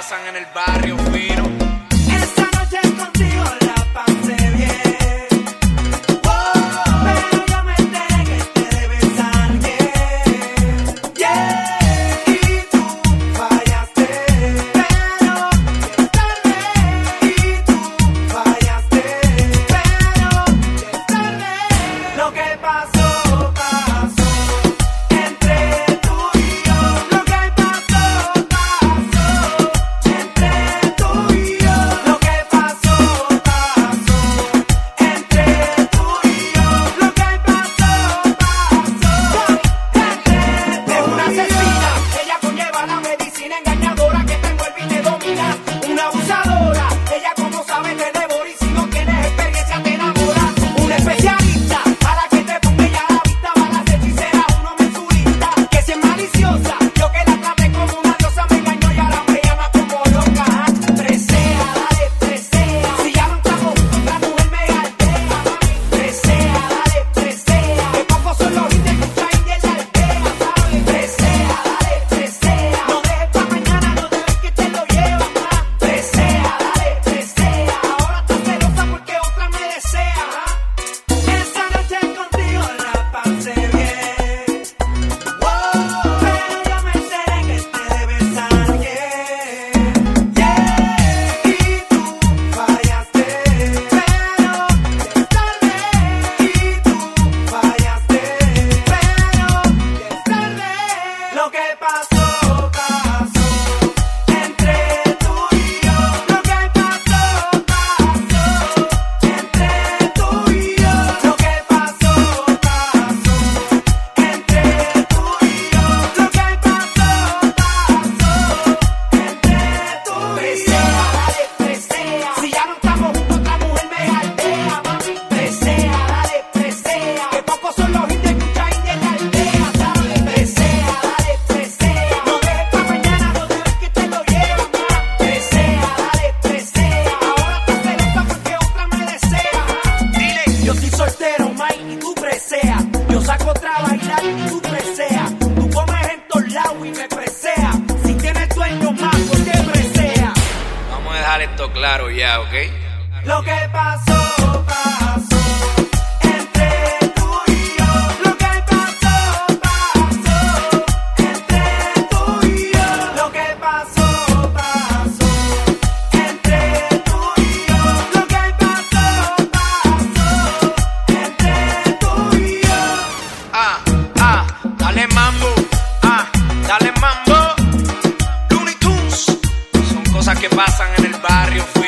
pasan en el barrio fino. Esta noche contigo la pasé bien. Pero yo me enteré que te debes a alguien. Y tú fallaste. Pero es tarde. Y tú fallaste. Pero es tarde. Lo que pasó, pasó entre tú y yo. Lo que pasó, pasó entre tú y yo. Lo que pasó, pasó entre tú y yo. Lo que pasó, pasó entre es una asesina. Ella conlleva la medicina engañadora que te envuelve y te domina. Una abusadora. Ella como sabe te devora y si no tienes experiencia te enamora. Una especialista a la que te ponga ella a la vista. Balas hechiceras, uno mensurista. Que si es maliciosa, yo que la traté como una diosa me engañó y ahora me llama como loca. Presea, dale, presea. Si ya no estamos juntos, otra mujer me galdea. Mami, presea, dale, presea. Que pocos son los hits de escucha y en la aldea, ¿sabes? Presea, dale, presea. No dejes pa' mañana, no te ves que te lo llevas más. Presea, dale, presea. Ahora estás celosa porque otra me desea. Esta noche contigo la pasé bien. Pero yo me enteré que te debes a alguien. Y tú fallaste. Pero es tarde. Y tú fallaste. Pero es tarde. Lo que pasó, pasó entre tú y yo. Lo que pasó, pasó entre tú y yo. Lo que pasó, pasó entre tú y yo. Lo que pasó, pasó entre tú y yo. Presea, dale, presea. Si ya no estamos juntos, otra mujer me galdea. Mami, presea, dale, presea. Que pocos son los hits de escucha y en la aldea, ¿sabes? Presea, dale, presea. No dejes pa' mañana, no te ves que te lo llevas más. Presea, dale, presea. Ahora estás celosa porque otra me desea. Dile, yo soy soltero, Mike, y tú presea. Yo saco otra a bailar y tú presea. Tú comes en todos lados y me presea. Si tienes dueño más, ¿por qué presea? Vamos a dejar esto claro ya, ¿ok? Lo que pasó, pasó entre tú y yo. Lo que pasó, pasó entre tú y yo. Lo que pasó, pasó entre tú y yo. Lo que pasó, pasó entre tú y yo. Dale mambo, dale mambo. Looney Tunes, son cosas que pasan en el barrio.